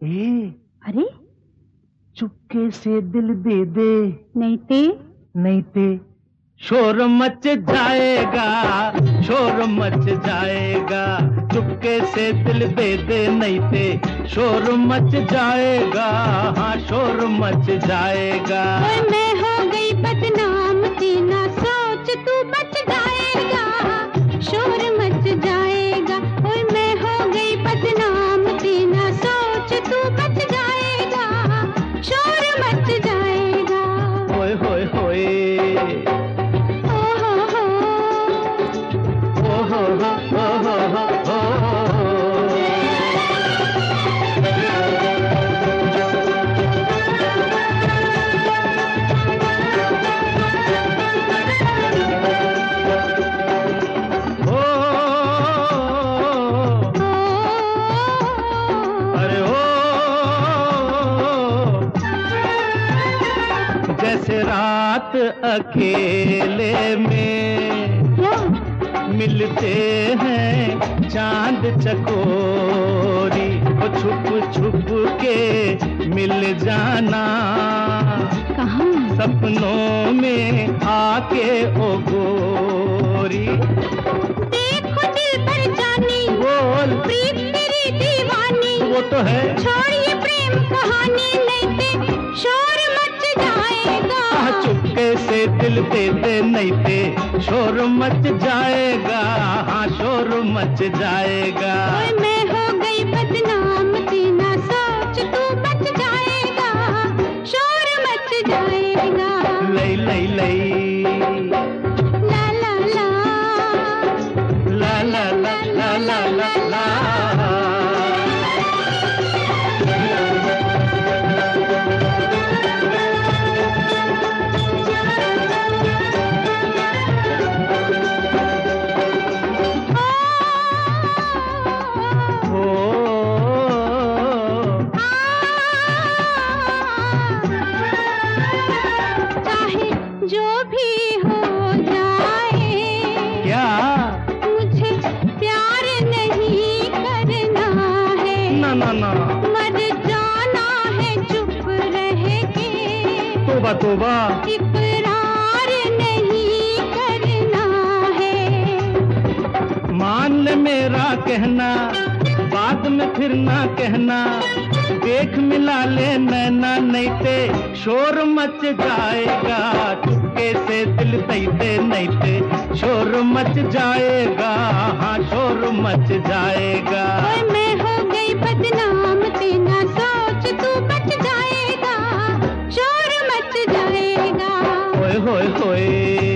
ए, अरे चुपके से दिल दे दे, नहीं ते शोर मच जाएगा, शोर मच जाएगा। चुपके से दिल दे दे, नहीं ते शोर मच जाएगा, हाँ शोर मच जाएगा। मैं हो गई बदनाम ना सोच तू बच जाएगा, शोर मच जाएगा। ओए मैं हो गई बदनाम ना सोच तू बच जाएगा, शोर मच जाएगा। होए होए होए, जैसे रात अकेले में मिलते हैं चांद चकोरी, वो छुप छुप के मिल जाना कहाँ? सपनों में आके ओ गोरी। देखो दिल पर जानी, बोल प्रीत तेरी दीवानी, वो तो है। छोड़िए प्रेम कहानी, नहीं ते शोर मच जाएगा। चुपके से दिल दे दे, नहीं ते शोर मच जाएगा, हाँ शोर मच जाएगा। मैं हो गई बदनाम ना सोच तू बच जाएगा, शोर मच जाएगा। लई लई लई, ला ला ला, ला ला ला ला ला ला ला। जो भी हो जाए, क्या मुझे प्यार नहीं करना है, ना ना ना, मर जाना है चुप रह के, तोबा तोबा, इकरार नहीं करना है। मान ले मेरा कहना, बाद में फिर ना कहना, देख मिला ले नैना, नहीं ते शोर मच जाएगा। चुपके से दिल दे दे, नहीं ते शोर मच जाएगा, हाँ शोर मच जाएगा। मैं हो गई बदनाम ना सोच तू बच जाएगा, शोर मच जाएगा। होए होए होए।